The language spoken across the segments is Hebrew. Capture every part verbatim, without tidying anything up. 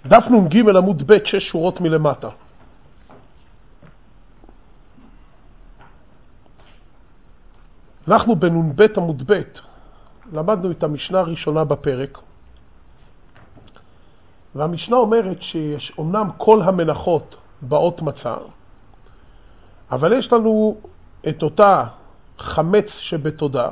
דף נ"ג עמוד ב' שש שורות מלמטה. אנחנו בנ"ב עמוד ב' למדנו את המשנה הראשונה בפרק, והמשנה אומרת שיש אומנם כל המנחות באות מצה, אבל יש לנו את אותה חמץ שבתודה,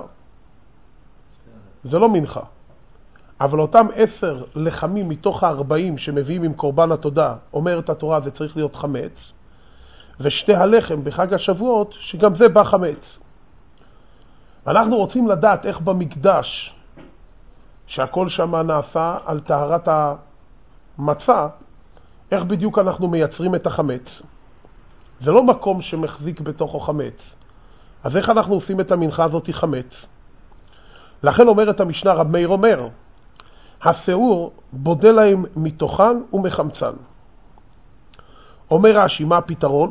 זה לא מנחה, אבל אותם עשר לחמים מתוך הארבעים שמביאים עם קורבן התודה, אומרת התורה, זה צריך להיות חמץ, ושתי הלחם בחג השבועות, שגם זה בא חמץ. אנחנו רוצים לדעת איך במקדש, שהכל שם נעשה על טהרת המצה, איך בדיוק אנחנו מייצרים את החמץ. זה לא מקום שמחזיק בתוכו חמץ. אז איך אנחנו עושים את המנחה הזאת חמץ? לכן אומרת המשנה, רב מאיר אומר, השאור בודה להם מתוכן ומחמצן. אומר רש"י, מה הפתרון?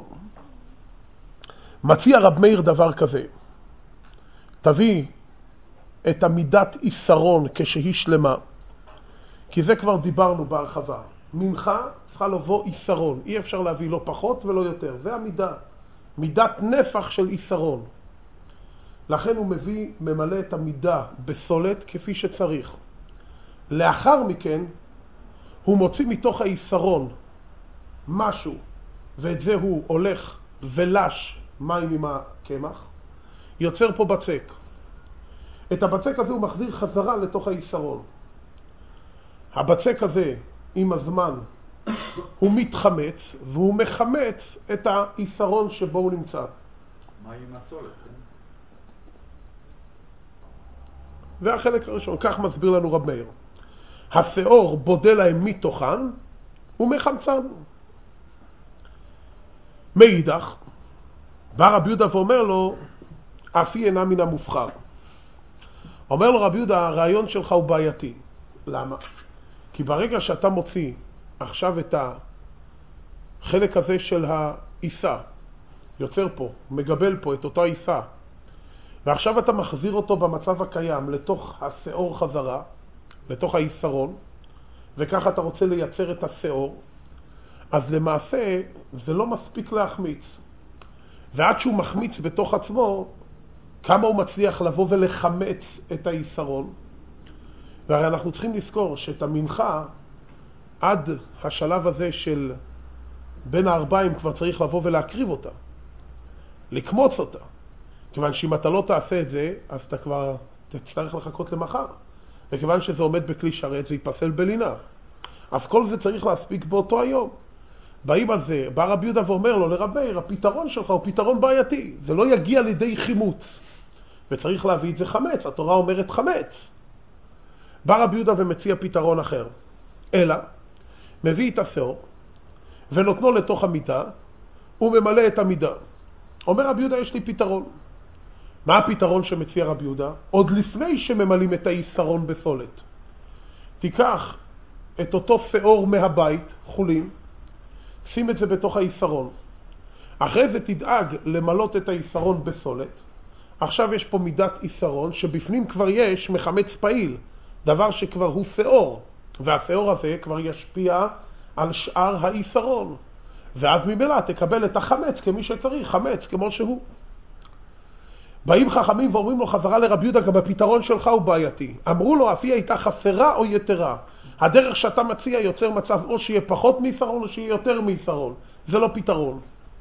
מציע רב מאיר דבר כזה, תביא את המידת איסרון כשהיא שלמה, כי זה כבר דיברנו בהרחבה. מנחה צריכה לבוא איסרון, אי אפשר להביא לא פחות ולא יותר, זה המידה, מידת נפח של איסרון. לכן הוא מביא, ממלא את המידה בסולת כפי שצריך. לאחר מכן הוא מוציא מתוך האיסרון משהו, ואת זה הוא הולך ולש מים עם הקמח, יוצר פה בצק. את הבצק הזה הוא מחזיר חזרה לתוך האיסרון. הבצק הזה עם הזמן הוא מתחמץ, והוא מחמץ את האיסרון שבו הוא נמצא. מה עם הסולת? כן? והחלק הראשון, כך מסביר לנו רב מאיר. השאור בודה להם מתוכן ומחמצן. מאידך, בא רב יהודה ואומר לו, אף היא אינה מן המובחר. אומר לו רב יהודה, הרעיון שלך הוא בעייתי. למה? כי ברגע שאתה מוציא עכשיו את החלק הזה של האיסה, יוצר פה, מגבל פה את אותו האיסה, ועכשיו אתה מחזיר אותו במצב הקיים לתוך השאור חזרה, לתוך האיסרון, וככה אתה רוצה לייצר את השאור, אז למעשה זה לא מספיק להחמיץ. ועד שהוא מחמיץ בתוך עצמו, כמה הוא מצליח לבוא ולחמץ את האיסרון. והרי אנחנו צריכים לזכור שאת המנחה, עד השלב הזה של בין הארבעים כבר צריך לבוא ולהקריב אותה, לקמוץ אותה. כיוון שאם אתה לא תעשה את זה, אז אתה כבר תצטרך לחכות למחר. וכיוון שזה עומד בכלי שרת, זה ייפסל בלינה. אז כל זה צריך להספיק באותו היום. באים על זה, בא רב יהודה ואומר לו לרב מאיר, הפתרון שלך הוא פתרון בעייתי. זה לא יגיע לידי חימוץ. וצריך להביא את זה חמץ. התורה אומרת חמץ. בא רב יהודה ומציע פתרון אחר. אלא, מביא את השאור, ונותנו לתוך המידה, וממלא את המידה. אומר רב יהודה, יש לי פתרון. מה הפתרון שמציע רב יהודה? עוד לפני שממלאים את האיסרון בסולת. תיקח את אותו שאור מהבית, חולים, שים את זה בתוך האיסרון. אחרי זה תדאג למלות את האיסרון בסולת. עכשיו יש פה מידת איסרון, שבפנים כבר יש מחמץ פעיל, דבר שכבר הוא שאור, והשאור הזה כבר ישפיע על שאר האיסרון. ואז ממילא תקבל את החמץ כמי שצריך, חמץ כמו שהוא. באים חכמים ואומרים לו חזרה לרב יהודה, גם הפתרון שלך הוא בעייתי. אמרו לו, אף היא הייתה חסרה או יתרה. הדרך שאתה מציע יוצר מצב או שיהיה פחות מיסרון או שיהיה יותר מיסרון. זה לא פתרון.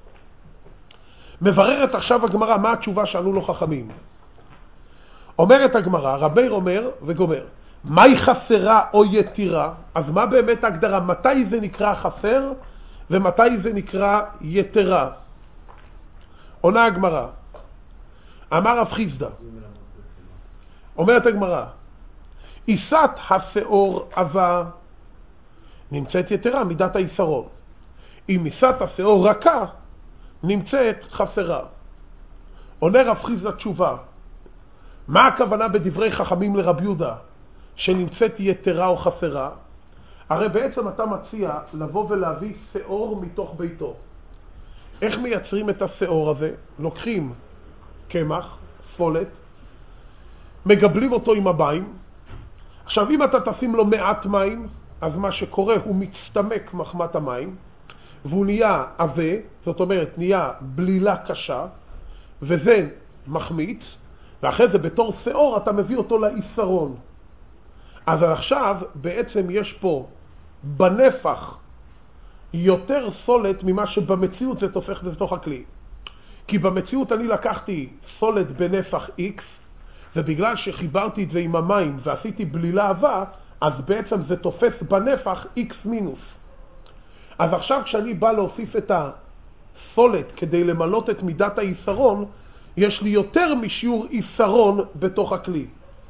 מבררת עכשיו הגמרא מה התשובה שענו לו חכמים. אומרת הגמרא, רב מאיר אומר וגומר, מהי חסרה או יתרה? אז מה באמת ההגדרה? מתי זה נקרא חסר ומתי זה נקרא יתרה? עונה הגמרא, אמר רב חיסדא, אומרת הגמרא, עיסת השאור עבה, נמצאת יתרה, מידת האיסרון. אם עיסת השאור רכה, נמצאת חסרה. עונה רב חיסדא תשובה, מה הכוונה בדברי חכמים לרב יהודה שנמצאת יתרה או חסרה? הרי בעצם אתה מציע לבוא ולהביא שאור מתוך ביתו. איך מייצרים את השאור הזה? לוקחים קמח, סולת, מגבלים אותו עם המים. עכשיו אם אתה תשים לו מעט מים, אז מה שקורה הוא מצטמק מחמת המים, והוא נהיה עבה, זאת אומרת נהיה בלילה קשה, וזה מחמיץ, ואחרי זה בתור שיעור אתה מביא אותו לאיסרון. אז עכשיו בעצם יש פה בנפח יותר סולת ממה שבמציאות זה תופך בתוך הכלי. כי במציאות אני לקחתי סולת בנפח X, ובגלל שחיברתי את זה עם המים ועשיתי בלילה עבה, אז בעצם זה תופס בנפח X מינוס. אז עכשיו כשאני בא להוסיף את הסולת כדי למלות את מידת האיסרון, יש לי יותר משיעור איסרון בתוך הכלי.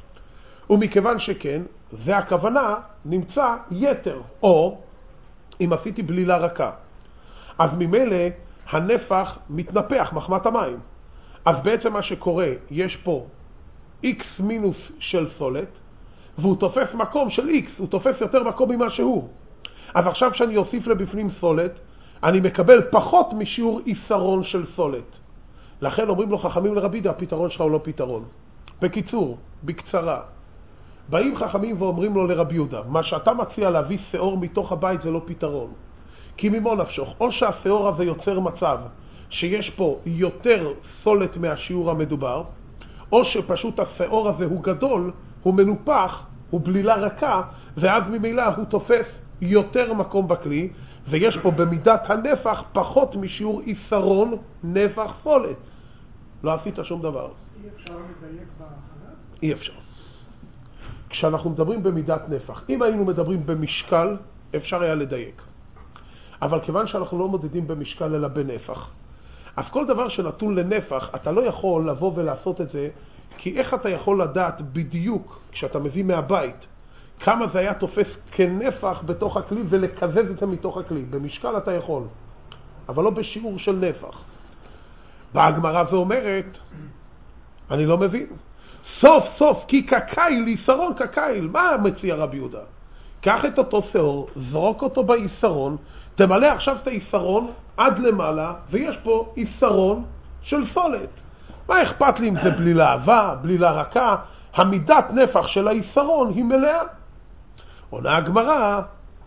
ומכיוון שכן, זה הכוונה, נמצא יתר, או אם עשיתי בלילה רכה. אז ממילא הנפח מתנפח מחמת המים. אז בעצם מה שקורה, יש פה X מינוס של סולת, והוא תופס מקום של X, הוא תופס יותר מקום ממה שהוא. אז עכשיו כשאני אוסיף לבפנים סולת, אני מקבל פחות משיעור איסרון של סולת. לכן אומרים לו חכמים לרבי יהודה, הפתרון שלך הוא לא פתרון. בקיצור, בקצרה, באים חכמים ואומרים לו לרבי יהודה, מה שאתה מציע להביא שיעור מתוך הבית זה לא פתרון. כי ממו נפשוך, או שהשיעור הזה יוצר מצב שיש פה יותר סולת מהשיעור המדובר, או שפשוט השיעור הזה הוא גדול, הוא מנופח, הוא בלילה רכה, ואז ממילא הוא תופס יותר מקום בכלי, ויש פה במידת הנפח פחות משיעור איסרון נפח סולת. לא עשית שום דבר. אי אפשר לדייק בהכנה? אי אפשר. כשאנחנו מדברים במידת נפח, אם היינו מדברים במשקל, אפשר היה לדייק. אבל כיוון שאנחנו לא מודדים במשקל אלא בנפח, אז כל דבר שנתון לנפח, אתה לא יכול לבוא ולעשות את זה, כי איך אתה יכול לדעת בדיוק, כשאתה מביא מהבית, כמה זה היה תופס כנפח בתוך הכלי ולקזז את זה מתוך הכלי. במשקל אתה יכול, אבל לא בשיעור של נפח. בהגמרא ואומרת, אני לא מבין. סוף סוף, כי כקייל, איסרון כקייל. מה מציע רבי יהודה? קח את אותו שיעור, זרוק אותו באיסרון, תמלא עכשיו את האיסרון עד למעלה, ויש פה איסרון של סולת. מה אכפת לי אם זה בלילה עבה, בלילה רכה? המידת נפח של האיסרון היא מלאה. עונה הגמרא,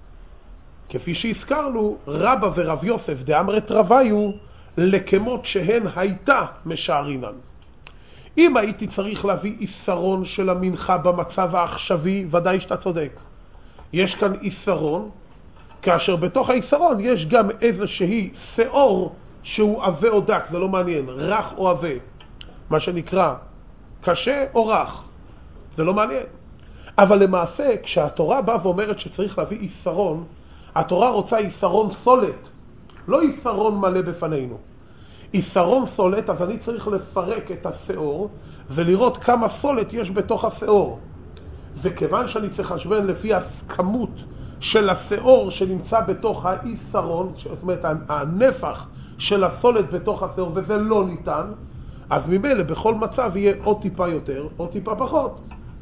כפי שהזכרנו, רבא ורב יוסף דאמרת רביו לכמות שהן הייתה משערינן. אם הייתי צריך להביא איסרון של המנחה במצב העכשווי, ודאי שאתה צודק. יש כאן איסרון, כאשר בתוך האיסרון יש גם איזושהי שיעור שהוא עבה או דק, זה לא מעניין, רך או עבה, מה שנקרא קשה או רך, זה לא מעניין. אבל למעשה, כשהתורה באה ואומרת שצריך להביא איסרון, התורה רוצה איסרון סולת, לא איסרון מלא בפנינו. איסרון סולת, אז אני צריך לפרק את השיעור ולראות כמה סולת יש בתוך השיעור. וכיוון שאני צריך לשבן לפי הכמות של השיעור שנמצא בתוך האיסרון, זאת אומרת הנפח של הסולת בתוך השיעור, וזה לא ניתן, אז ממילא בכל מצב יהיה או טיפה יותר או טיפה פחות.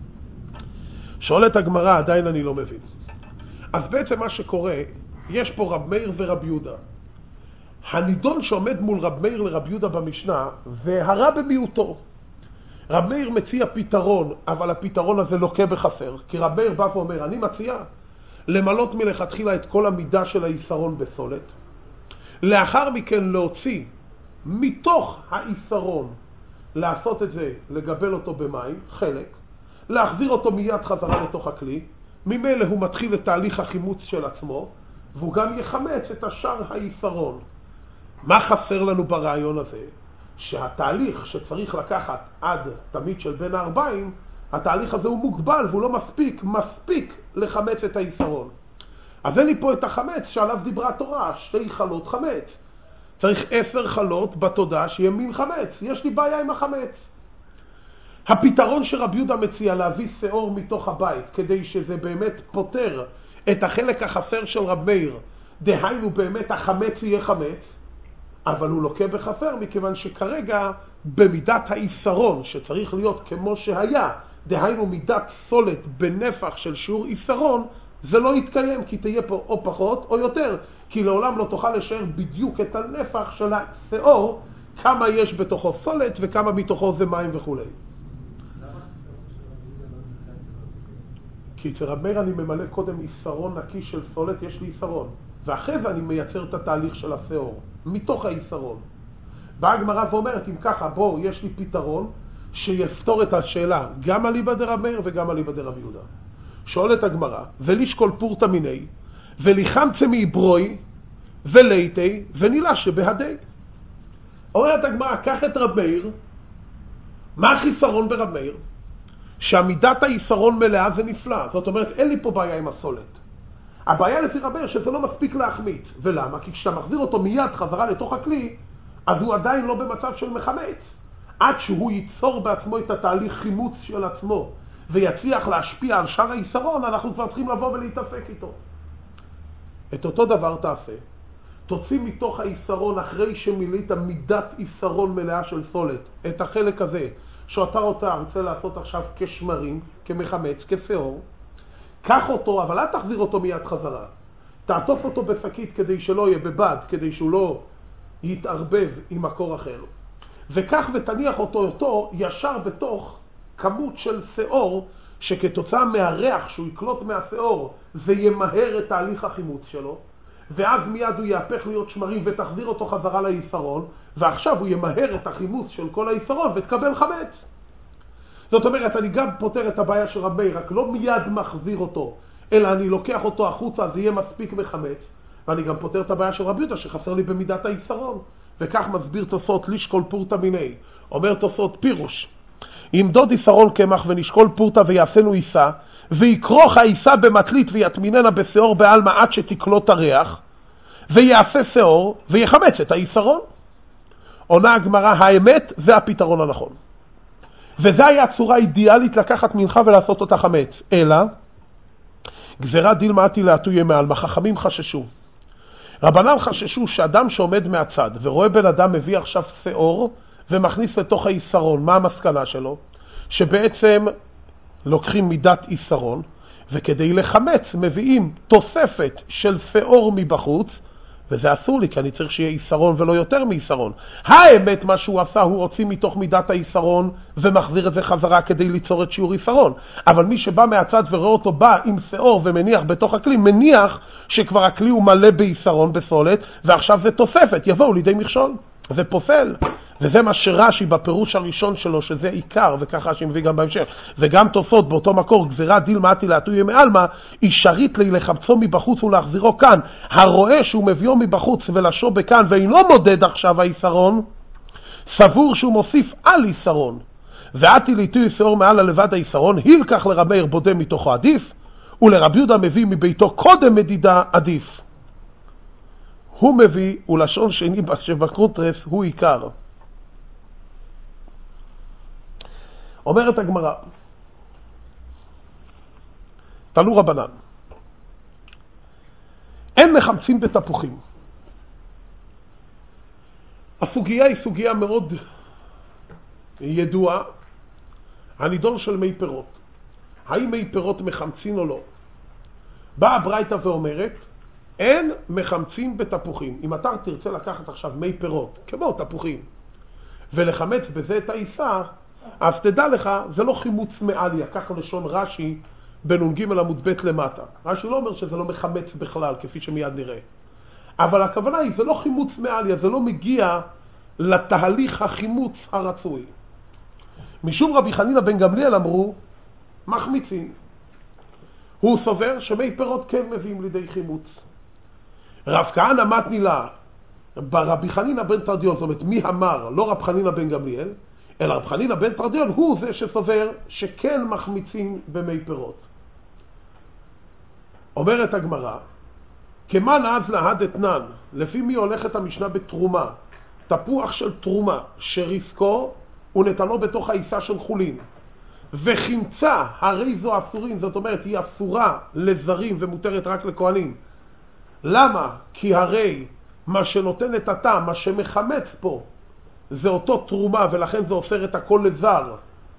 שואלת הגמרא, עדיין אני לא מבין. אז בעצם מה שקורה, יש פה רב מאיר ורב יהודה. הנידון שעומד מול רב מאיר לרב יהודה במשנה, זה הרע במיעוטו. רב מאיר מציע פתרון, אבל הפתרון הזה לוקה בחסר. כי רב מאיר בא ואומר, אני מציע למלות מלכתחילה את כל המידה של האיסרון בסולת. לאחר מכן להוציא מתוך האיסרון, לעשות את זה, לגבל אותו במים, חלק. להחזיר אותו מיד חזרה לתוך הכלי, ממילא הוא מתחיל את תהליך החימוץ של עצמו, והוא גם יחמץ את השאר האיסרון. מה חסר לנו ברעיון הזה? שהתהליך שצריך לקחת עד תמיד של בין הארבעים, התהליך הזה הוא מוגבל והוא לא מספיק, מספיק לחמץ את האיסרון. אז אין לי פה את החמץ שעליו דיברה התורה, שתי חלות חמץ. צריך עשר חלות בתודה שיהיה מין חמץ, יש לי בעיה עם החמץ. הפתרון שרבי יהודה מציע להביא שיעור מתוך הבית, כדי שזה באמת פותר את החלק החסר של רב מאיר, דהיינו באמת החמץ יהיה חמץ, אבל הוא לוקה בחסר מכיוון שכרגע במידת האיסרון שצריך להיות כמו שהיה, דהיינו מידת סולת בנפח של שיעור איסרון, זה לא יתקיים כי תהיה פה או פחות או יותר, כי לעולם לא תוכל לשער בדיוק את הנפח של השיעור, כמה יש בתוכו סולת וכמה מתוכו זה מים וכו'. כי אצל רב מאיר אני ממלא קודם איסרון נקי של סולת, יש לי איסרון. ואחרי זה אני מייצר את התהליך של השאור, מתוך האיסרון. והגמרא ואומרת, אם ככה, בוא, יש לי פתרון שיפתור את השאלה, גם אליבא דרב מאיר וגם אליבא דרב יהודה. שואלת הגמרא, ולישקול פורתא מיני, וליחמצה מעברוי, וליתי, ונילה שבהדי. אומרת הגמרא, קח את רב מאיר, מה החיסרון ברב מאיר? שעמידת האיסרון מלאה זה נפלא. זאת אומרת, אין לי פה בעיה עם הסולת. הבעיה לפי רב מאיר שזה לא מספיק להחמיץ. ולמה? כי כשאתה מחזיר אותו מיד חזרה לתוך הכלי, אז הוא עדיין לא במצב של מחמץ. עד שהוא ייצור בעצמו את התהליך חימוץ של עצמו, ויצליח להשפיע על שאר האיסרון, אנחנו כבר צריכים לבוא ולהתעסק איתו. את אותו דבר תעשה. תוציא מתוך האיסרון, אחרי שמילית מידת איסרון מלאה של סולת, את החלק הזה, שאתה רוצה, רוצה לעשות עכשיו כשמרים, כמחמץ, כשאור, קח אותו, אבל אל תחזיר אותו מיד חזרה. תעטוף אותו בשקית כדי שלא יהיה בבד, כדי שהוא לא יתערבב עם מקור אחר. וכך ותניח אותו אותו ישר בתוך כמות של שאור, שכתוצאה מהריח שהוא יקלוט מהשאור, זה ימהר את תהליך החימוץ שלו, ואז מיד הוא יהפך להיות שמרים ותחזיר אותו חזרה לאיסרון, ועכשיו הוא ימהר את החימוץ של כל האיסרון ותקבל חמץ. זאת אומרת, אני גם פותר את הבעיה של רב מאיר, רק לא מיד מחזיר אותו, אלא אני לוקח אותו החוצה, זה יהיה מספיק מחמץ, ואני גם פותר את הבעיה של רב יהודה שחסר לי במידת האיסרון. וכך מסביר תוספות לישקול פורתא מיני. אומר תוספות פירוש, ימדוד איסרון קמח ונשקול פורתא ויעשנו איסה, ויקרוך האיסה במטלית ויתמיננה בשאור בעלמא עד שתקלוט הריח, ויעשה שאור ויחמץ את האיסרון. עונה הגמרא, האמת זה הפתרון הנכון. וזה היה הצורה האידיאלית לקחת מנחה ולעשות אותה חמץ. אלא, גזירה דילמא אתי להטויה מעלמא, חכמים חששו. רבנן חששו שאדם שעומד מהצד ורואה בן אדם מביא עכשיו שאור ומכניס לתוך האיסרון, מה המסקנה שלו? שבעצם לוקחים מידת איסרון, וכדי לחמץ מביאים תוספת של שאור מבחוץ, וזה אסור לי, כי אני צריך שיהיה איסרון ולא יותר מאיסרון. האמת, מה שהוא עשה, הוא הוציא מתוך מידת האיסרון ומחזיר את זה חזרה כדי ליצור את שיעור איסרון. אבל מי שבא מהצד ורואה אותו בא עם שאור ומניח בתוך הכלי, מניח שכבר הכלי הוא מלא באיסרון, בסולת, ועכשיו זה תוספת, יבואו לידי מכשול. זה פוסל. וזה מה שרש"י בפירוש הראשון שלו, שזה עיקר, וככה רש"י מביא גם בהמשך. וגם תוספות באותו מקור, גזירה דילמא אתי להטויה מעלמא, אישרית לי לחמצו מבחוץ ולהחזירו כאן. הרואה שהוא מביאו מבחוץ ולשו בכאן, ואינו מודד עכשיו האיסרון, סבור שהוא מוסיף על איסרון. ואתי ליטוי שאור מעל הלבד האיסרון, הילקח לרב מאיר בודה מתוכו עדיף, ולרב יהודה מביא מביתו קודם מדידה עדיף. הוא מביא, ולשון שני שבקונטרס הוא עיקר. אומרת הגמרא, תנו רבנן, אין מחמצים בתפוחים. הסוגיה היא סוגיה מאוד ידועה, הנידון של מי פירות. האם מי פירות מחמצים או לא? באה הברייתא ואומרת, אין מחמצים בתפוחים. אם אתה תרצה לקחת עכשיו מי פירות, כמו תפוחים, ולחמץ בזה את העיסה, אז תדע לך, זה לא חימוץ מעליה, ככה לשון רש"י בנ"ג עמוד ב' למטה. רש"י לא אומר שזה לא מחמץ בכלל, כפי שמיד נראה. אבל הכוונה היא, זה לא חימוץ מעליה, זה לא מגיע לתהליך החימוץ הרצוי. משום רבי חנינא בן גמליאל אמרו, מחמיצים. הוא סובר שמי פירות כן מביאים לידי חימוץ. רב כהנא מתני לה, ברבי חנינא בן תרדיון, זאת אומרת, מי אמר, לא רב חנינא בן גמליאל, אלא רב חנינא בן תרדיון הוא זה שסובר שכן מחמיצים במי פירות. אומרת הגמרא, כמן אז להד אתנן, לפי מי הולכת המשנה בתרומה, תפוח של תרומה שריסקו ונתנו בתוך העיסה של חולין, וחמצה, הרי זו אסורים, זאת אומרת היא אסורה לזרים ומותרת רק לכהנים. למה? כי הרי מה שנותן את הטעם, מה שמחמץ פה, זה אותו תרומה, ולכן זה אוסר את הכל לזר.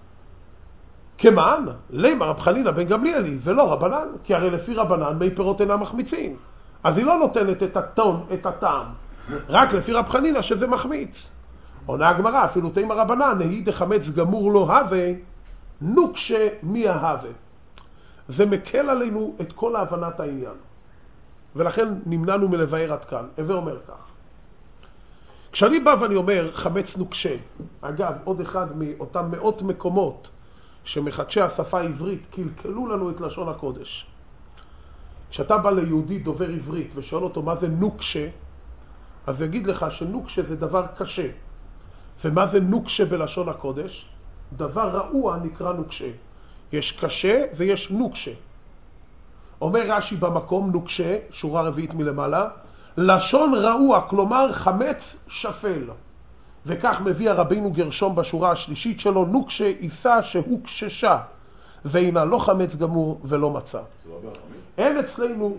כמן? למה רב חנינא בן גמליאל, ולא רבנן, כי הרי לפי רבנן מי פירות אינם מחמיצים. אז היא לא נותנת את הטון, את הטעם, רק לפי רב חנינא שזה מחמיץ. עונה הגמרא, אפילו תימא רבנן, נהי דחמץ גמור לא הווה, נוקשה מי ההווה. זה מקל עלינו את כל ההבנת העניין. ולכן נמנענו מלבאר עד כאן. הווה אומר כך. כשאני בא ואני אומר חמץ נוקשה, אגב, עוד אחד מאותם מאות מקומות שמחדשי השפה העברית קלקלו לנו את לשון הקודש. כשאתה בא ליהודי דובר עברית ושואל אותו מה זה נוקשה, אז יגיד לך שנוקשה זה דבר קשה. ומה זה נוקשה בלשון הקודש? דבר רעוע נקרא נוקשה. יש קשה ויש נוקשה. אומר רש"י במקום נוקשה, שורה רביעית מלמעלה, לשון רעוע, כלומר חמץ שפל. וכך מביא הרבינו גרשום בשורה השלישית שלו, נוקשה עיסה שהוא קששה, והינה לא חמץ גמור ולא מצה. אין אצלנו,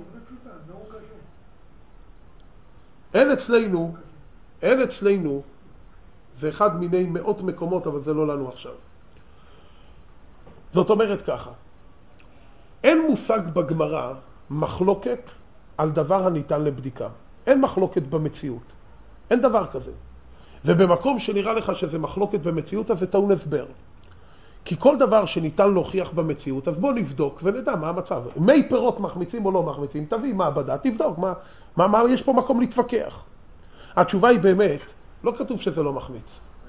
אין אצלנו, אין אצלנו, זה אחד מיני מאות מקומות, אבל זה לא לנו עכשיו. זאת אומרת ככה, אין מושג בגמרא מחלוקת על דבר הניתן לבדיקה. אין מחלוקת במציאות. אין דבר כזה. ובמקום שנראה לך שזה מחלוקת במציאות, אז זה טעון הסבר. כי כל דבר שניתן להוכיח במציאות, אז בוא נבדוק ונדע מה המצב. מי פירות מחמיצים או לא מחמיצים, תביא מעבדה, תבדוק מה, מה, מה יש פה מקום להתווכח. התשובה היא באמת, לא כתוב שזה לא מחמיץ.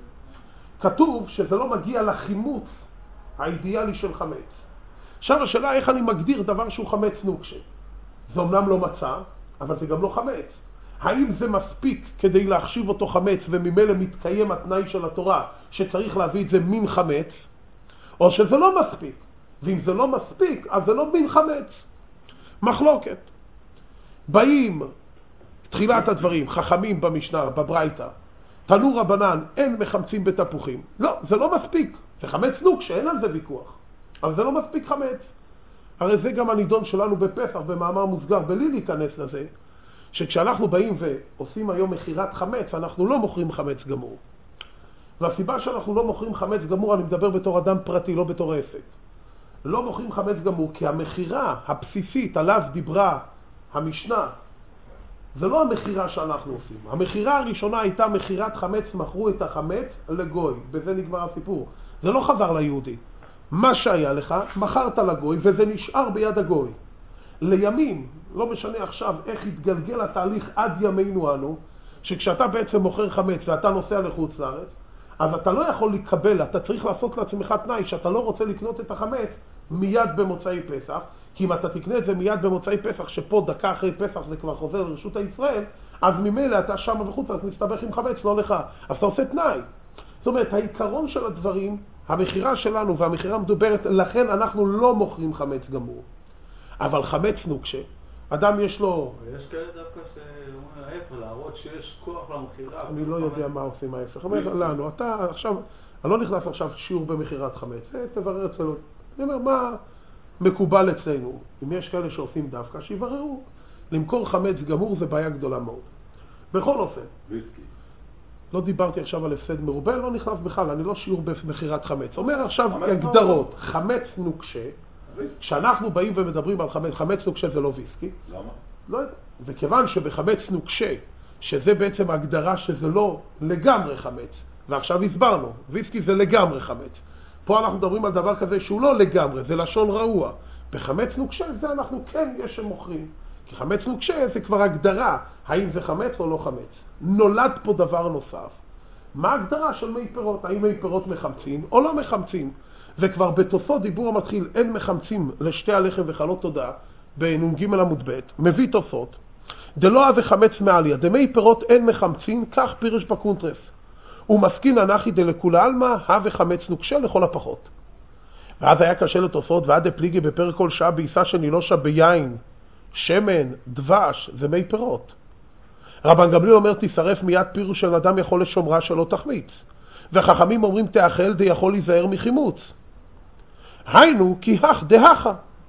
כתוב שזה לא מגיע לחימוץ האידיאלי של חמץ. עכשיו השאלה איך אני מגדיר דבר שהוא חמץ נוקשה. זה אומנם לא מצה, אבל זה גם לא חמץ. האם זה מספיק כדי להחשיב אותו חמץ וממילא מתקיים התנאי של התורה שצריך להביא את זה מין חמץ, או שזה לא מספיק? ואם זה לא מספיק, אז זה לא מין חמץ. מחלוקת. באים תחילת הדברים, חכמים במשנה, בברייתא, תנו רבנן, אין מחמצים בתפוחים. לא, זה לא מספיק. זה חמץ נוקשה, אין על זה ויכוח. אבל זה לא מספיק חמץ. הרי זה גם הנידון שלנו בפסח, במאמר מוסגר, בלי להיכנס לזה, שכשאנחנו באים ועושים היום מחירת חמץ, אנחנו לא מוכרים חמץ גמור. והסיבה שאנחנו לא מוכרים חמץ גמור, אני מדבר בתור אדם פרטי, לא בתור עסק. לא מוכרים חמץ גמור, כי המחירה הבסיסית עליו דיברה המשנה, זה לא המחירה שאנחנו עושים. המחירה הראשונה הייתה מחירת חמץ, מכרו את החמץ לגוי. בזה נגמר הסיפור. זה לא חזר ליהודי. מה שהיה לך, מכרת לגוי, וזה נשאר ביד הגוי. לימים, לא משנה עכשיו איך התגלגל התהליך עד ימינו אנו, שכשאתה בעצם מוכר חמץ ואתה נוסע לחוץ לארץ, אז אתה לא יכול לקבל, אתה צריך לעשות לעצמך תנאי שאתה לא רוצה לקנות את החמץ מיד במוצאי פסח, כי אם אתה תקנה את זה מיד במוצאי פסח, שפה דקה אחרי פסח זה כבר חוזר לרשות הישראל, אז ממילא אתה שם בחוץ, אז מסתבך עם חמץ, לא לך. אז אתה עושה תנאי. זאת אומרת, העיקרון של הדברים, המחירה שלנו והמחירה מדוברת, לכן אנחנו לא מוכרים חמץ גמור. אבל חמץ נוקשה, אדם יש לו... יש כאלה דווקא שאומרים ההפך, להראות שיש כוח למחירה. אני לא יודע מה עושים ההפך. אומר לנו, אתה עכשיו, אני לא נכנס עכשיו שיעור במחירת חמץ, תברר אצלנו. אני אומר, מה מקובל אצלנו? אם יש כאלה שעושים דווקא, שיבררו. למכור חמץ גמור זה בעיה גדולה מאוד. בכל אופן. ויסקי. לא דיברתי עכשיו על הפסד מרובה, לא נכנס בכלל, אני לא שיעור במחירת חמץ. אומר עכשיו הגדרות, חמץ נוקשה, כשאנחנו באים ומדברים על חמץ, חמץ נוקשה זה לא ויסקי. למה? לא יודע. וכיוון שבחמץ נוקשה, שזה בעצם ההגדרה שזה לא לגמרי חמץ, ועכשיו הסברנו, ויסקי זה לגמרי חמץ. פה אנחנו מדברים על דבר כזה שהוא לא לגמרי, זה לשון רעוע. בחמץ נוקשה זה אנחנו כן יש שמוכרים. כי חמץ נוקשה זה כבר הגדרה, האם זה חמץ או לא חמץ. נולד פה דבר נוסף. מה ההגדרה של מי פירות? האם מי פירות מחמצים או לא מחמצים? וכבר בתוספות דיבור המתחיל, אין מחמצים לשתי הלחם וחלות תודה, בנ"ג עמוד ב', מביא תוספות, דלא אבי חמץ מעליה, דמי פירות אין מחמצים, כך פירש בקונטרס. ומסכין אנכי דלכולה עלמא, הווה חמץ נוקשה לכל הפחות. ואז היה קשה לתוספות, ועד הפליגי בפרק כל שעה בעיסה שנילושה ביין, שמן, דבש, זה מי פירות. רבן גמליאל אומר, תשרף מיד פירוש של אדם יכול לשומרה שלא תחמיץ. וחכמים אומרים, תאכל די יכול להיזהר מחימוץ. היינו, כי הך דהכה.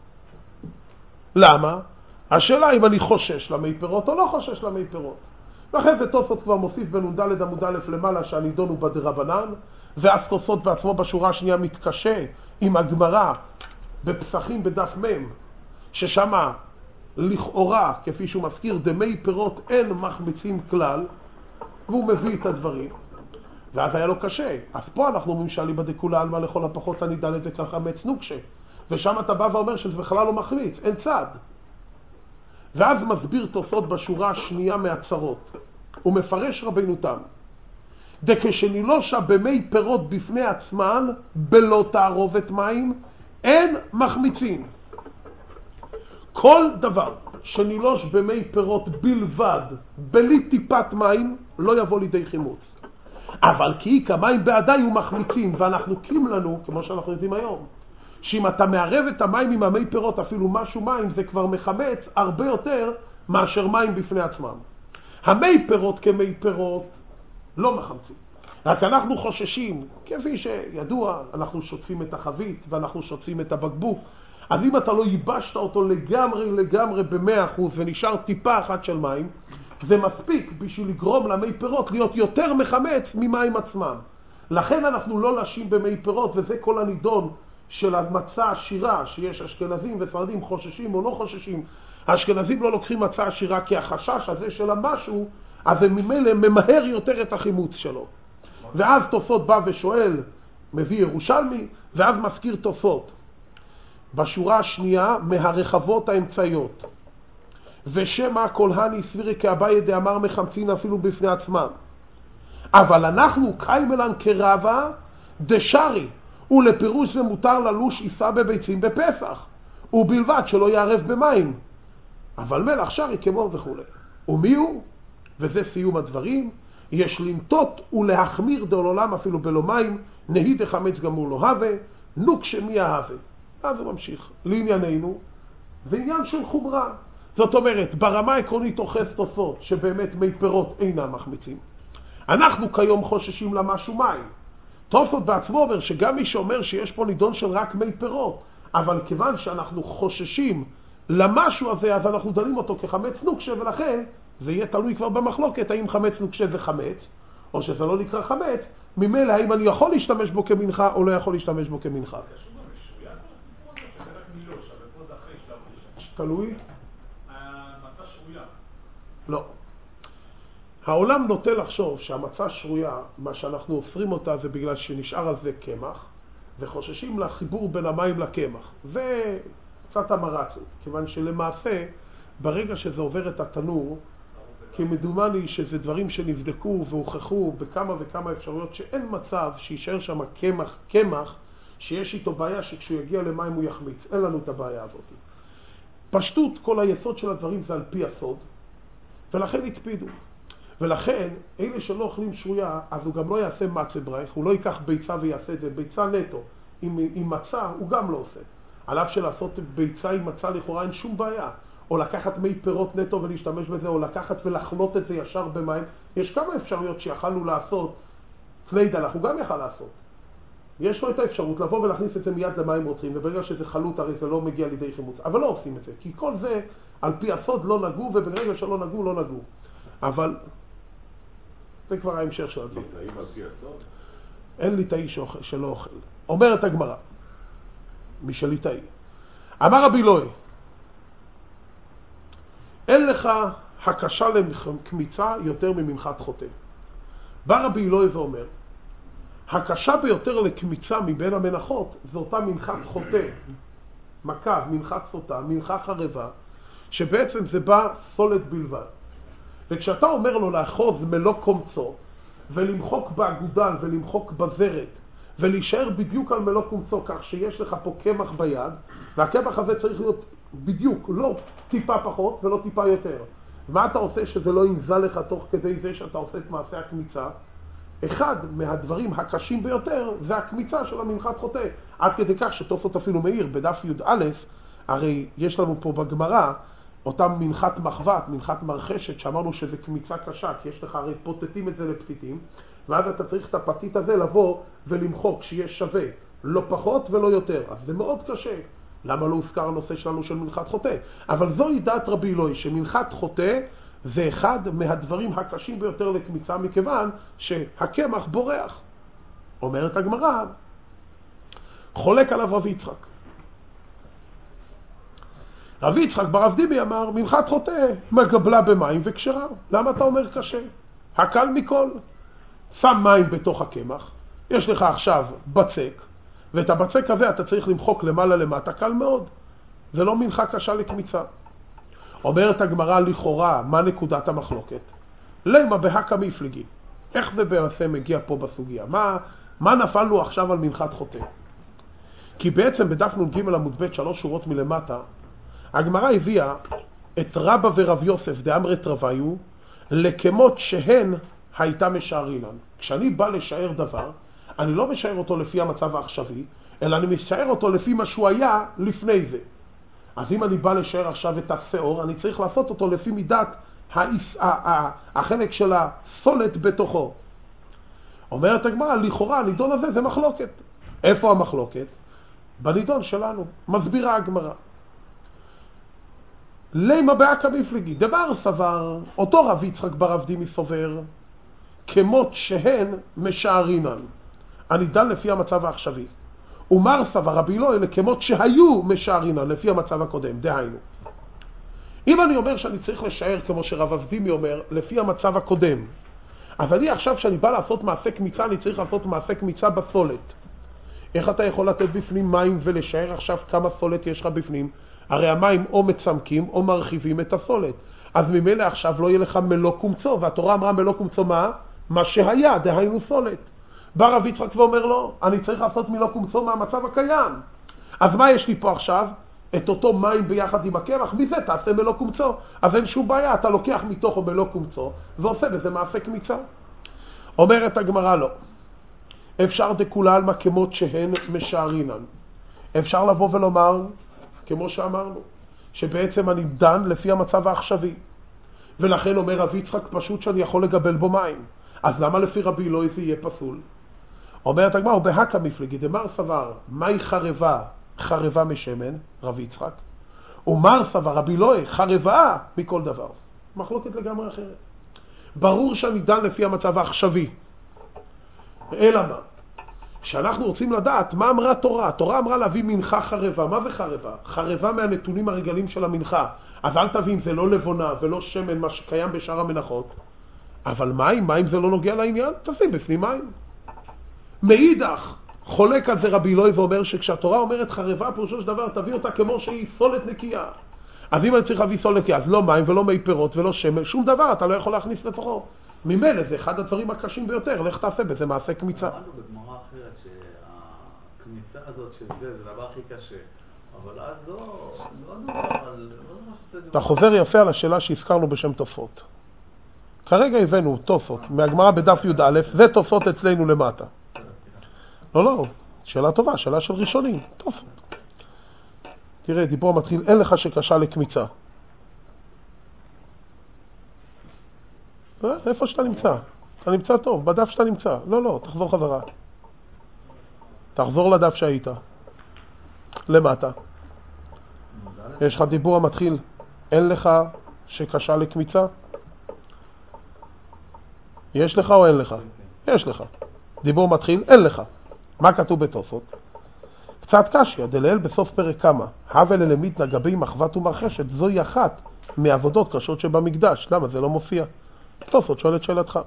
למה? השאלה אם אני חושש למי פירות או לא חושש למי פירות. ואחרי זה תוספות כבר מוסיף בנ"ד עמוד א' למעלה שהנידון הוא בדרבנן, ואז תוספות בעצמו בשורה השנייה מתקשה עם הגמרא בפסחים בדף מ', ששמה לכאורה, כפי שהוא מזכיר, דמי פירות אין מחמיצים כלל, והוא מביא את הדברים. ואז היה לו קשה. אז פה אנחנו אומרים שעלי בדקולה עלמא לכל הפחות אני דן את זה ככה חמץ נוקשה. ושם אתה בא ואומר שזה בכלל לא מחמיץ, אין צד. ואז מסביר תוספות בשורה השנייה מהצרות. הוא מפרש רבינו תם. דכשנילושה במי פירות בפני עצמן, בלא תערובת מים, אין מחמיצים. כל דבר שנילוש במי פירות בלבד, בלי טיפת מים, לא יבוא לידי חימוץ. אבל כי כמים בעדיי הוא מחמיצים, ואנחנו קים לנו, כמו שאנחנו יודעים היום, שאם אתה מערב את המים עם המי פירות, אפילו משהו מים, זה כבר מחמץ הרבה יותר מאשר מים בפני עצמם. המי פירות כמי פירות לא מחמצים. רק אנחנו חוששים, כפי שידוע, אנחנו שוטפים את החבית ואנחנו שוטפים את הבקבוק. אז אם אתה לא ייבשת אותו לגמרי לגמרי ב-מאה אחוז ונשאר טיפה אחת של מים, זה מספיק בשביל לגרום למי פירות להיות יותר מחמץ ממים עצמם. לכן אנחנו לא לשים במי פירות, וזה כל הנידון של המצה עשירה, שיש אשכנזים וספרדים חוששים או לא חוששים. האשכנזים לא לוקחים מצה עשירה כי החשש הזה של המשהו, אז זה ממילא ממהר יותר את החימוץ שלו. ואז תוספות בא ושואל, מביא ירושלמי, ואז מזכיר תוספות. בשורה השנייה, מהרחבות האמצעיות. ושמה כל הני סבירי כאביי דאמר מחמצין אפילו בפני עצמם. אבל אנחנו קיימלן כרבה דשרי, ולפירוש זה מותר ללוש עיסה בביצים בפסח, ובלבד שלא יערב במים. אבל מלח שרי כמו וכו'. ומי הוא? וזה סיום הדברים. יש למטות ולהחמיר דול עולם אפילו בלא מים, נהי דחמץ גמור לא הווה, נוק שמי ההווה. אז הוא ממשיך. לענייננו, זה עניין של חומרה. זאת אומרת, ברמה העקרונית אוחז תוספות, שבאמת מי פירות אינם מחמיצים. אנחנו כיום חוששים למשהו מים. תוספות בעצמו אומר שגם מי שאומר שיש פה נידון של רק מי פירות, אבל כיוון שאנחנו חוששים למשהו הזה, אז אנחנו דנים אותו כחמץ נוקשה, ולכן זה יהיה תלוי כבר במחלוקת, האם חמץ נוקשה זה חמץ, או שזה לא נקרא חמץ, ממילא האם אני יכול להשתמש בו כמנחה, או לא יכול להשתמש בו כמנחה. תלוי? מצה שרויה. לא. העולם נוטה לחשוב שהמצה שרויה, מה שאנחנו אוסרים אותה זה בגלל שנשאר על זה קמח, וחוששים לחיבור בין המים לקמח. זה קצת המרצות, כיוון שלמעשה, ברגע שזה עובר את התנור, כי מדומני שזה דברים שנבדקו והוכחו בכמה וכמה אפשרויות, שאין מצב שישאר שם קמח, קמח, שיש איתו בעיה שכשהוא יגיע למים הוא יחמיץ. אין לנו את הבעיה הזאת. פשטות, כל היסוד של הדברים זה על פי הסוד, ולכן הקפידו. ולכן, אלה שלא אוכלים שרויה, אז הוא גם לא יעשה מצה ברייך, הוא לא ייקח ביצה ויעשה את זה, ביצה נטו. עם, עם מצה הוא גם לא עושה. עליו שלעשות ביצה עם מצה לכאורה אין שום בעיה. או לקחת מי פירות נטו ולהשתמש בזה, או לקחת ולחלות את זה ישר במים. יש כמה אפשרויות שיכלנו לעשות, פליידלח הוא גם יכל לעשות. יש לו את האפשרות לבוא ולהכניס את זה מיד למים רותחים, וברגע שזה חלוט הרי זה לא מגיע לידי חימוץ. אבל לא עושים את זה, כי כל זה על פי הסוד לא נגעו, וברגע שלא נגעו, לא נגעו. אבל זה כבר ההמשך של הדברים. ליטאי על פי הסוד? אין ליטאי שלא אוכל. אומרת הגמרא, משל ליטאי. אמר רבי אלוהי, אין לך הקשה לקמיצה יותר ממנחת חוטא. בא רבי אלוהי ואומר, הקשה ביותר לקמיצה מבין המנחות זה אותה מנחת חוטא, מקב, מנחת סוטה, מנחה חרבה, שבעצם זה בא סולת בלבד. וכשאתה אומר לו לאחוז מלוא קומצו ולמחוק באגודל ולמחוק בזרת ולהישאר בדיוק על מלוא קומצו, כך שיש לך פה קמח ביד, והקמח הזה צריך להיות בדיוק, לא טיפה פחות ולא טיפה יותר. מה אתה עושה שזה לא ינזל לך תוך כדי זה שאתה עושה את מעשה הקמיצה? אחד מהדברים הקשים ביותר זה הקמיצה של המנחת חוטא. עד כדי כך שתוספות אפילו מאיר בדף י' א', הרי יש לנו פה בגמרא אותם מנחת מחבת, מנחת מרחשת, שאמרנו שזה קמיצה קשה, כי יש לך הרי פוטטים את זה לפתיתים, ואז אתה צריך את הפתית הזה לבוא ולמחוק שיהיה שווה, לא פחות ולא יותר. אז זה מאוד קשה. למה לא הוזכר הנושא שלנו של מנחת חוטא? אבל זו דעת רבי אלוהי, שמנחת חוטא זה אחד מהדברים הקשים ביותר לקמיצה, מכיוון שהקמח בורח. אומרת הגמרא, חולק עליו רבי יצחק. רבי יצחק ברב דיבי אמר, מנחת חוטא מגבלה במים וקשרה. למה אתה אומר קשה? הקל מכל. שם מים בתוך הקמח, יש לך עכשיו בצק, ואת הבצק הזה אתה צריך למחוק למעלה למטה, קל מאוד. זה לא מנחה קשה לקמיצה. אומרת הגמרא לכאורה, מה נקודת המחלוקת? למה בהקה מפלגי? איך זה בעצם מגיע פה בסוגיה? מה, מה נפלנו עכשיו על מנחת חוטא? כי בעצם בדף נ"ג עמוד ב' שלוש שורות מלמטה, הגמרא הביאה את רבא ורב יוסף דאמרת רביו לכמות שהן הייתה משערינן. כשאני בא לשער דבר, אני לא משער אותו לפי המצב העכשווי, אלא אני משער אותו לפי מה שהוא היה לפני זה. אז אם אני בא לשער עכשיו את השאור, אני צריך לעשות אותו לפי מידת החלק של הסולת בתוכו. אומרת הגמרא, לכאורה הנידון הזה זה מחלוקת. איפה המחלוקת? בנידון שלנו. מסבירה הגמרא. למה בהקה מפלגי? דבר סבר, אותו רב יצחק בר אבדימי סובר, כמות שהן משערינן. הנידן לפי המצב העכשווי. ומר סבר רבי אלוהי לכמות שהיו משערינן לפי המצב הקודם. דהיינו. אם אני אומר שאני צריך לשער כמו שרב אבדימי אומר, לפי המצב הקודם, אז אני עכשיו שאני בא לעשות מעשה קמיצה, אני צריך לעשות מעשה קמיצה בסולת. איך אתה יכול לתת בפנים מים ולשער עכשיו כמה סולת יש לך בפנים? הרי המים או מצמקים או מרחיבים את הסולת. אז ממילא עכשיו לא יהיה לך מלוא קומצו, והתורה אמרה מלוא קומצו מה? מה שהיה, דהיינו סולת. בא רב יצחק ואומר לו, אני צריך לעשות מלוא קומצו מהמצב הקיים. אז מה יש לי פה עכשיו? את אותו מים ביחד עם הקרח, מזה תעשה מלוא קומצו. אז אין שום בעיה, אתה לוקח מתוכו מלוא קומצו, ועושה בזה מעשה קמיצה. אומרת הגמרא לא. אפשר דכולה על מקמות שהן משערינן. אפשר לבוא ולומר, כמו שאמרנו, שבעצם אני דן לפי המצב העכשווי. ולכן אומר רב יצחק פשוט שאני יכול לגבל בו מים. אז למה לפי רבי אלוהי זה יהיה פסול? אומרת הגמרא, הוא בהקה מפלגי, דמר סבר, מהי חרבה? חרבה משמן, רב יצחק. ומר סבר, רבי אלוהי, חרבה מכל דבר. מחלוקת לגמרי אחרת. ברור שאני דן לפי המצב העכשווי. אלא מה? שאנחנו רוצים לדעת מה אמרה התורה. התורה אמרה להביא מנחה חרבה. מה זה חרבה? חרבה מהנתונים הרגלים של המנחה. אז אל תבין, זה לא לבונה ולא שמן, מה שקיים בשאר המנחות. אבל מים, מים זה לא נוגע לעניין, תשים בפנים מים. מאידך, חולק על זה רבי אלוהי ואומר שכשהתורה אומרת חרבה, פירושו של דבר, תביא אותה כמו שהיא סולת נקייה. אז אם אני צריך להביא סולת נקייה, אז לא מים ולא מי פירות ולא שמן, שום דבר אתה לא יכול להכניס לתוכו. ממילא זה אחד הדברים הקשים ביותר, לך תעשה בזה מעשה קמיצה. אמרנו בגמרא אחרת שהקמיצה הזאת של זה, זה דבר הכי קשה. אבל אז לא, לא דובר על... אתה חוזר יפה על השאלה שהזכרנו בשם תוספות. כרגע הבאנו תוספות, מהגמרא בדף י"א, זה תוספות אצלנו למטה. לא, לא, שאלה טובה, שאלה של ראשונים, תוספות. תראה, דיבור מתחיל, אין לך שקשה לקמיצה. איפה שאתה נמצא? אתה נמצא טוב, בדף שאתה נמצא. לא, לא, תחזור חזרה. תחזור לדף שהיית. למטה. יש לך דיבור המתחיל, אין לך שקשה לקמיצה? יש לך או אין לך? יש לך. דיבור מתחיל, אין לך. מה כתוב בתוספות? קצת קשיא, דלעיל בסוף פרק כמה. הווה ללמיתנא גבי מחבת ומרחשת, זוהי אחת מעבודות קשות שבמקדש. למה זה לא מופיע? תוספות שואל את שאלתך.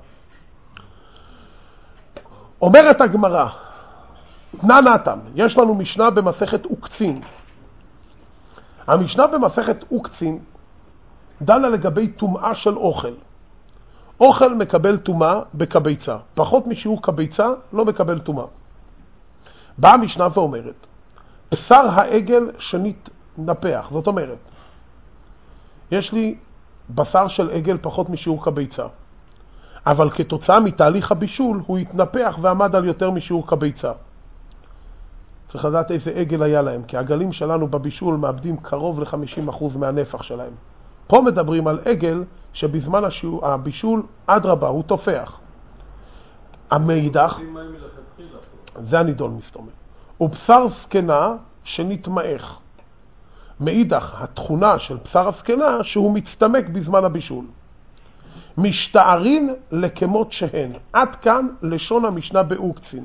אומרת הגמרא, תנא נתם, יש לנו משנה במסכת עוקצין. המשנה במסכת עוקצין דנה לגבי טומאה של אוכל. אוכל מקבל טומאה בקביצה. פחות משיעור קביצה לא מקבל טומאה. באה המשנה ואומרת, בשר העגל שנתנפח. זאת אומרת, יש לי בשר של עגל פחות משיעור קביצה. אבל כתוצאה מתהליך הבישול הוא התנפח ועמד על יותר משיעור קביצה. צריך לדעת איזה עגל היה להם, כי העגלים שלנו בבישול מאבדים קרוב ל-חמישים אחוז מהנפח שלהם. פה מדברים על עגל שבזמן השיעור, הבישול אדרבה, הוא תופח. המאידך, זה הנידון מסתומם. הוא בשר סקנה שנתמעך. מאידך, התכונה של בשר הסקנה שהוא מצטמק בזמן הבישול. משתערין לכמות שהן. עד כאן לשון המשנה בעוקצין.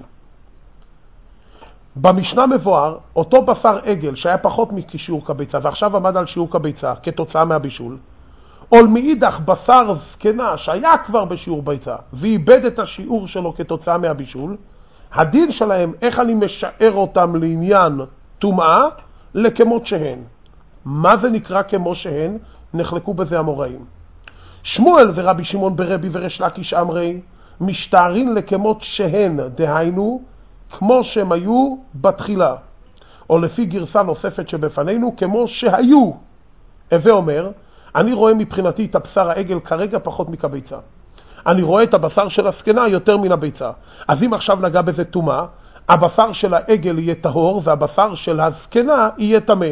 במשנה מבואר, אותו בשר עגל שהיה פחות משיעור קביצה ועכשיו עמד על שיעור קביצה כתוצאה מהבישול, או מאידך בשר זקנה שהיה כבר בשיעור ביצה ואיבד את השיעור שלו כתוצאה מהבישול, הדין שלהם, איך אני משער אותם לעניין טומאה, לכמות שהן. מה זה נקרא כמו שהן? נחלקו בזה המוראים. שמואל ורבי שמעון ברבי ורש לקיש אמרי, משתערין לכמות שהן, דהיינו, כמו שהם היו בתחילה. או לפי גרסה נוספת שבפנינו, כמו שהיו. הווה אומר, אני רואה מבחינתי את הבשר העגל כרגע פחות מכביצה. אני רואה את הבשר של הסקנה יותר מן הביצה. אז אם עכשיו נגע בזה טומאה, הבשר של העגל יהיה טהור והבשר של הסקנה יהיה טמא.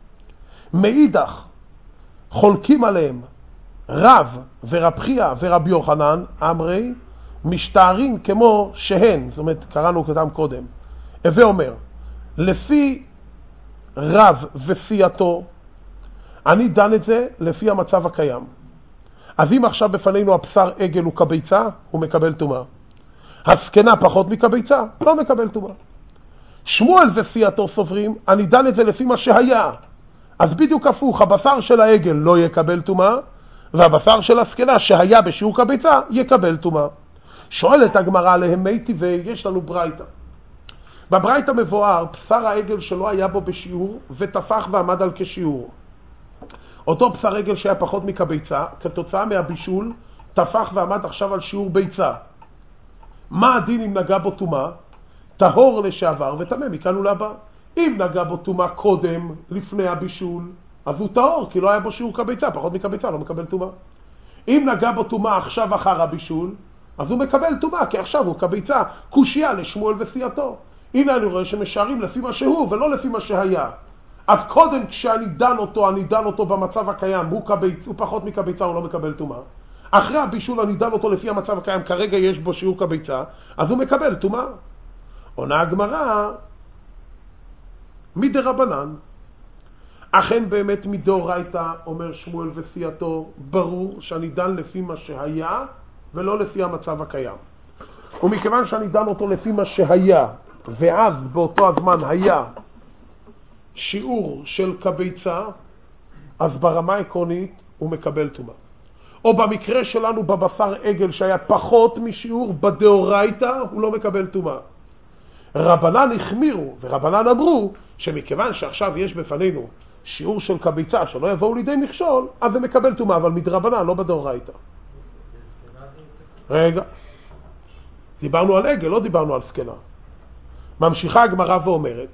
מאידך, חולקים עליהם רב ורב חייא ורבי יוחנן, אמרי, משתערים כמו שהן, זאת אומרת, קראנו אותם קודם. הווה אומר, לפי רב וסייתו, אני דן את זה לפי המצב הקיים. אז אם עכשיו בפנינו הבשר עגל הוא כביצה, הוא מקבל טומאה. הסקנה פחות מכביצה, לא מקבל טומאה. שמואל וסייתו סוברים, אני דן את זה לפי מה שהיה. אז בדיוק הפוך, הבשר של העגל לא יקבל טומאה, והבשר של הסקנה שהיה בשיעור כביצה יקבל טומאה. שואלת הגמרא עליהם מי טבעי, יש לנו ברייתא. בברייתא מבואר בשר העגל שלא היה בו בשיעור ותפח ועמד על כשיעור. אותו בשר עגל שהיה פחות מכביצה, כתוצאה מהבישול, תפח ועמד עכשיו על שיעור ביצה. מה הדין אם נגע בו טומאה? טהור לשעבר וטמא מכאן ולהבא. אם נגע בו טומאה קודם, לפני הבישול, אז הוא טהור, כי לא היה בו שיעור כביצה, פחות מכביצה, לא מקבל טומאה. אם נגע בו טומאה עכשיו אחר הבישול, אז הוא מקבל טומאה, כי עכשיו הוא כביצה, קושיה לשמואל וסייתו. הנה אני רואה שמשערים לפי מה שהוא ולא לפי מה שהיה. אז קודם כשאני דן אותו, אני דן אותו במצב הקיים, הוא, כביצ, הוא פחות מכביצה, הוא לא מקבל טומאה. אחרי הבישול אני דן אותו לפי המצב הקיים, כרגע יש בו שיעור כביצה, אז הוא מקבל טומאה. עונה הגמרא, מדרבנן, אכן באמת מדאורייתא, אומר שמואל וסייתו, ברור שאני דן לפי מה שהיה ולא לפי המצב הקיים. ומכיוון שאני דן אותו לפי מה שהיה, ואז באותו הזמן היה שיעור של כביצה, אז ברמה העקרונית הוא מקבל טומאה. או במקרה שלנו בבשר עגל שהיה פחות משיעור, בדאורייתא הוא לא מקבל טומאה. רבנן החמירו ורבנן אמרו שמכיוון שעכשיו יש בפנינו שיעור של כביצה שלא יבואו לידי מכשול, אז זה מקבל טומאה, אבל מדרבנן, לא בדאורייתא. רגע, דיברנו על עגל, לא דיברנו על סקנה. ממשיכה הגמרא ואומרת,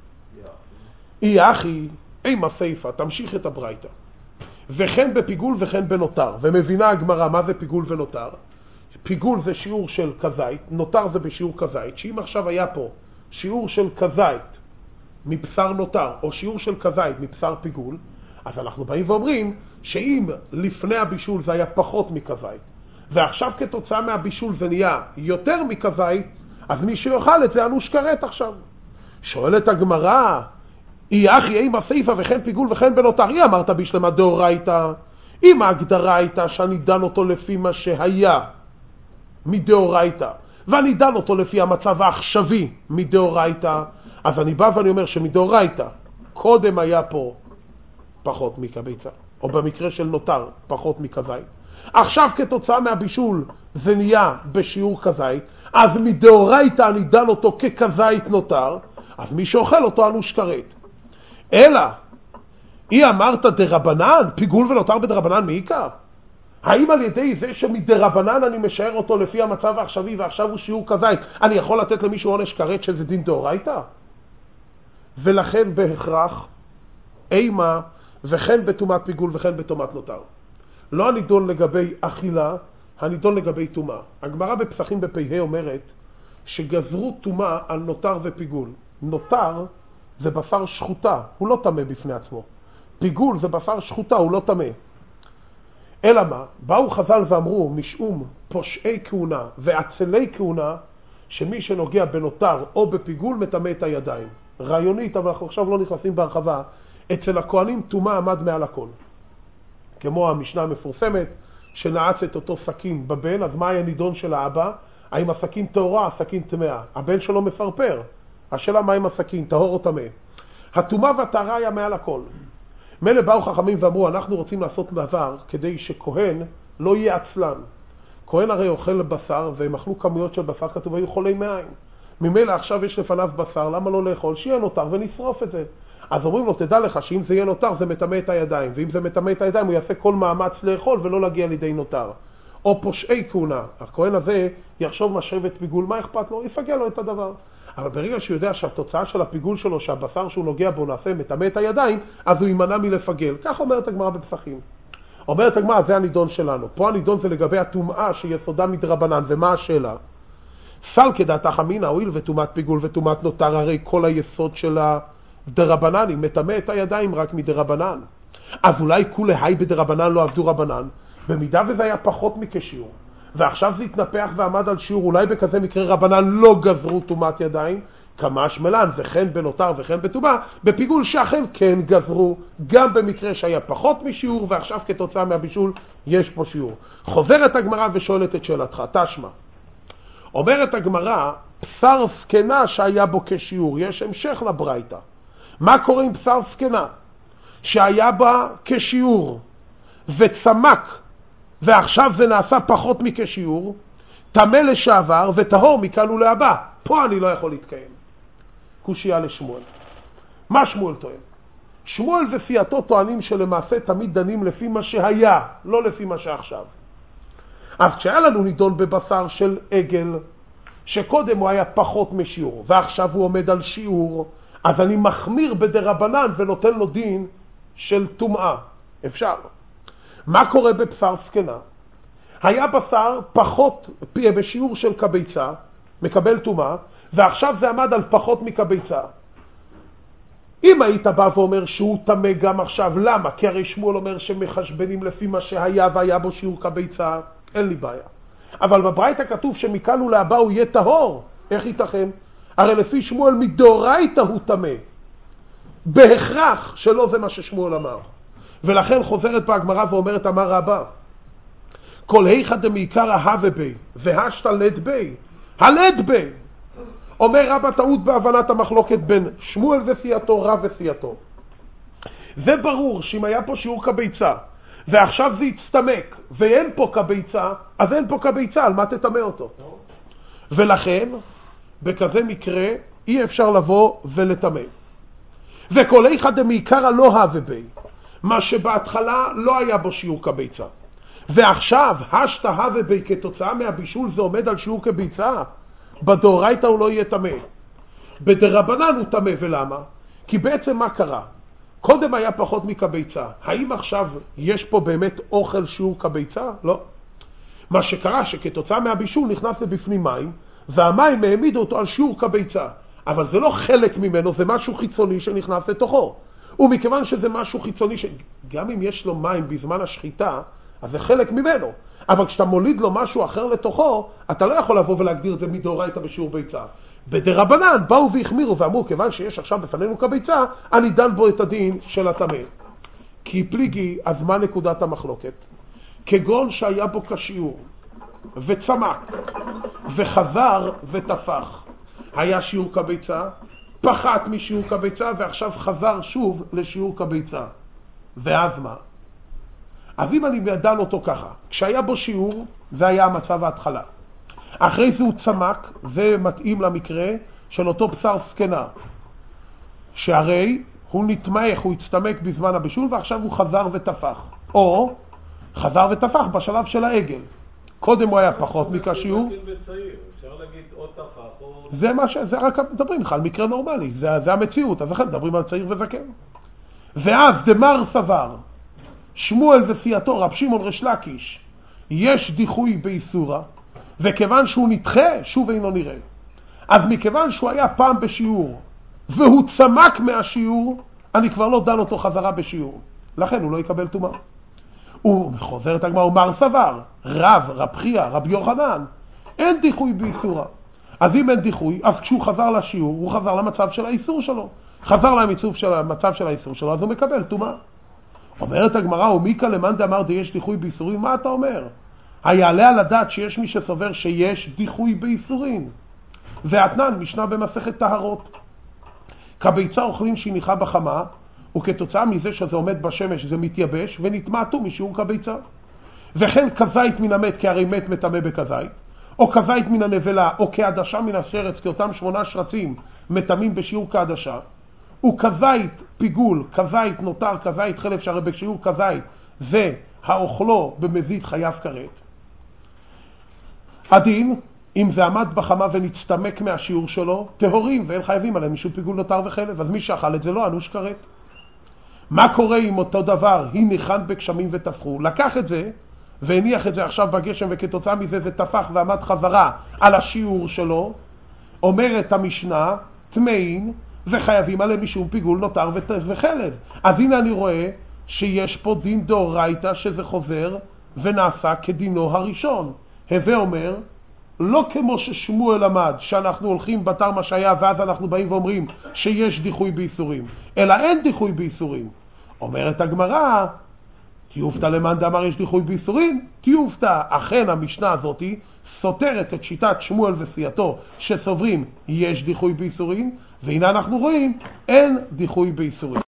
אי אחי, אימה סייפה, תמשיך את הברייתא. וכן בפיגול וכן בנותר. ומבינה הגמרא מה זה פיגול ונותר. פיגול זה שיעור של כזית, נותר זה בשיעור כזית. שאם עכשיו היה פה שיעור של כזית מבשר נותר, או שיעור של כזית מבשר פיגול, אז אנחנו באים ואומרים שאם לפני הבישול זה היה פחות מכזית, ועכשיו כתוצאה מהבישול זה נהיה יותר מכזית, אז מי שיוכל את זה אנוש כרת עכשיו. שואלת הגמרא, אי אחי אימה סייפה וכן פיגול וכן בנותר. היא אמרת בשלמה דאורייתא, אם ההגדרה הייתה שאני דן אותו לפי מה שהיה מדאורייתא, ואני דן אותו לפי המצב העכשווי מדאורייתא, אז אני בא ואני אומר שמדאורייתא קודם היה פה פחות מכביצה, או במקרה של נותר פחות מכזית. עכשיו כתוצאה מהבישול זה נהיה בשיעור כזית, אז מדאורייתא אני דן אותו ככזית נותר, אז מי שאוכל אותו אנוש כרת. אלא, היא אמרת דרבנן, פיגול ונותר בדרבנן מעיקר? האם על ידי זה שמדרבנן אני משער אותו לפי המצב העכשווי ועכשיו הוא שיעור כזית, אני יכול לתת למישהו עונש כרת שזה דין דאורייתא? ולכן בהכרח, אימה וכן בטומאת פיגול וכן בטומאת נותר. לא הנידון לגבי אכילה, הנידון לגבי טומאה. הגמרא בפסחים בפ"ה אומרת שגזרו טומאה על נותר ופיגול. נותר זה בשר שחוטה, הוא לא טמא בפני עצמו. פיגול זה בשר שחוטה, הוא לא טמא. אלא מה? באו חז"ל ואמרו משום פושעי כהונה ועצלי כהונה, שמי שנוגע בנותר או בפיגול מטמא את הידיים. רעיונית, אבל אנחנו עכשיו לא נכנסים בהרחבה, אצל הכהנים טומאה עמד מעל הכל. כמו המשנה המפורסמת שנעץ את אותו סכין בבן, אז מה היה נידון של האבא? האם הסכין טהורה, הסכין טמאה? הבן שלו מפרפר. השאלה מה עם הסכין, טהור או טמא? הטומאה והטהרה היה מעל הכל. מילא באו חכמים ואמרו, אנחנו רוצים לעשות דבר כדי שכהן לא יהיה עצלן. כהן הרי אוכל בשר, והם אכלו כמויות של בשר, כתוב, היו חולי מעיים. ממילא עכשיו יש לפניו בשר, למה לא לאכול? שיהיה נותר ונשרוף את זה. אז אומרים לו, תדע לך שאם זה יהיה נותר זה מטמא את הידיים, ואם זה מטמא את הידיים הוא יעשה כל מאמץ לאכול ולא להגיע לידי נותר. או פושעי כהונה, הכהן הזה יחשוב משבת פיגול, מה אכפת לו? יפגע לו את הדבר. אבל ברגע שהוא יודע שהתוצאה של הפיגול שלו, שהבשר שהוא נוגע בו נעשה מטמא את הידיים, אז הוא יימנע מלפגל. כך אומרת הגמרא בפסחים. אומרת הגמרא, זה הנידון שלנו. פה הנידון זה לגבי הטומאה שיסודה מדרבנן, ומה השאלה? סל כדעתך אמינא, הואיל וטומאת פיגול וטומאת נותר, הרי כל היסוד של הדרבננים, מטמא את הידיים רק מדרבנן. אז אולי כולי היי בדרבנן לא עבדו רבנן, במידה וזה היה פחות מכשיעור, ועכשיו זה התנפח ועמד על שיעור, אולי בכזה מקרה רבנן לא גזרו טומאת ידיים, כמה שמלן, וכן בנותר וכן בטומאה, בפיגול שאכן כן גזרו, גם במקרה שהיה פחות משיעור, ועכשיו כתוצאה מהבישול יש פה שיעור. חוזרת הגמרא ושואלת את שאלתך, תשמע. אומרת הגמרא, בשר סקנה שהיה בו כשיעור, יש המשך לברייתא. מה קורה עם בשר סקנה? שהיה בה כשיעור וצמק, ועכשיו זה נעשה פחות מכשיעור, טמא לשעבר וטהור מכאן ולהבא. פה אני לא יכול להתקיים. קושיה לשמואל. מה שמואל טוען? שמואל וסיעתו טוענים שלמעשה תמיד דנים לפי מה שהיה, לא לפי מה שעכשיו. אז כשהיה לנו נידון בבשר של עגל, שקודם הוא היה פחות משיעור, ועכשיו הוא עומד על שיעור, אז אני מחמיר בדרבנן ונותן לו דין של טומאה. אפשר. מה קורה בבשר סקנה? היה בשר פחות בשיעור של קביצה, מקבל טומאה, ועכשיו זה עמד על פחות מקביצה. אם היית בא ואומר שהוא טמא גם עכשיו, למה? כי הרי שמואל אומר שמחשבנים לפי מה שהיה והיה בו שיעור קביצה, אין לי בעיה. אבל בברייתא כתוב שמכאן ולהבא הוא יהיה טהור. איך ייתכן? הרי לפי שמואל מדאורייתא הוא טמא. בהכרח שלא זה מה ששמואל אמר. ולכן חוזרת פה הגמרא ואומרת, אמר רבא, כל היכא דמעיקרא הווה בי והשתא לד בי, הלד בי. אומר רבא טעות בהבנת המחלוקת בין שמואל וסיעתו, רב וסיעתו. זה ברור שאם היה פה שיעור קביצה ועכשיו זה יצטמק ואין פה קביצה, אז אין פה קביצה, על מה תטמא אותו? ולכן בכזה מקרה אי אפשר לבוא ולטמא. וכל היכא דמעיקרא לא הווה בי, מה שבהתחלה לא היה בו שיעור קביצה, ועכשיו השתא הווה בי, כתוצאה מהבישול זה עומד על שיעור קביצה, בדאורייתא הוא לא יהיה טמא. בדרבנן הוא טמא. ולמה? כי בעצם מה קרה? קודם היה פחות מקביצה. האם עכשיו יש פה באמת אוכל שיעור קביצה? לא. מה שקרה שכתוצאה מהבישול נכנס לבפנים מים, והמים העמידו אותו על שיעור קביצה. אבל זה לא חלק ממנו, זה משהו חיצוני שנכנס לתוכו. ומכיוון שזה משהו חיצוני, שגם אם יש לו מים בזמן השחיטה, אז זה חלק ממנו. אבל כשאתה מוליד לו משהו אחר לתוכו, אתה לא יכול לבוא ולהגדיר את זה מדאורייתא בשיעור ביצה. בדרבנן באו והחמירו ואמרו, כיוון שיש עכשיו בפנינו כביצה, אני דן בו את הדין של הטמא. כי פליגי, אז מה נקודת המחלוקת? כגון שהיה בו כשיעור וצמק וחזר ותפח, היה שיעור כביצה, פחת משיעור כביצה ועכשיו חזר שוב לשיעור כביצה. ואז מה? אז אם אני דן אותו ככה, כשהיה בו שיעור זה היה המצב ההתחלה, אחרי זה הוא צמק, זה מתאים למקרה של אותו בשר סקנה, שהרי הוא נתמך, הוא הצטמק בזמן הבישול ועכשיו הוא חזר ותפח, או חזר ותפח בשלב של העגל. קודם הוא היה פחות מכשיעור. אפשר להגיד או תפח או... זה מה ש... זה רק מדברים לך על מקרה נורמלי, זה, זה המציאות, אז לכן מדברים על צעיר וזקן. ואז דמר סבר, שמואל וסיעתו, רב שמעון ריש לקיש, יש דיחוי באיסורה, וכיוון שהוא נדחה, שוב אינו נראה. אז מכיוון שהוא היה פעם בשיעור, והוא צמק מהשיעור, אני כבר לא דן אותו חזרה בשיעור. לכן הוא לא יקבל טומאה. הוא חוזר את הגמרא, הוא מר סבר, רב, רב חייא, רב יוחנן, אין דיחוי באיסורה. אז אם אין דיחוי, אז כשהוא חזר לשיעור, הוא חזר למצב של האיסור שלו. חזר למצב של המצב של האיסור שלו, אז הוא מקבל טומאה. אומרת הגמרא, ומיקא למאן דאמר יש דיחוי באיסורים, מה אתה אומר? היעלה על הדעת שיש מי שסובר שיש דיחוי באיסורים. ואתנן, משנה במסכת טהרות. כביצה אוכלים שיניחה בחמה, וכתוצאה מזה שזה עומד בשמש זה מתייבש ונתמעטו משיעור כביצה. וכן כזית מן המת, כי הרי מת מטמא בכזית. או כבית מן הנבלה, או כעדשה מן השרץ, כי אותם שמונה שרצים מטמאים בשיעור כעדשה, וכבית פיגול, כבית נותר, כבית חלב, שהרי בשיעור כבית והאוכלו במזיד חייב כרת. הדין, אם זה עמד בחמה ונצטמק מהשיעור שלו, טהורים, ואין חייבים עליהם משום פיגול נותר וחלב, אז מי שאכל את זה לא אנוש כרת. מה קורה עם אותו דבר? היא ניחן בגשמים ותפחו. לקח את זה והניח את זה עכשיו בגשם, וכתוצאה מזה זה תפח ועמד חזרה על השיעור שלו. אומרת המשנה, טמאים וחייבים עליהם משום פיגול נותר וחלב. אז הנה אני רואה שיש פה דין דאורייתא שזה חוזר ונעשה כדינו הראשון. הווה אומר, לא כמו ששמואל למד, שאנחנו הולכים בתר מה שהיה ואז אנחנו באים ואומרים שיש דיחוי באיסורים, אלא אין דיחוי באיסורים. אומרת הגמרא, תיופתא למאן דאמר יש דיחוי באיסורים, תיופתא. אכן המשנה הזאת סותרת את שיטת שמואל וסייתו שסוברים יש דיחוי באיסורים, והנה אנחנו רואים אין דיחוי באיסורים.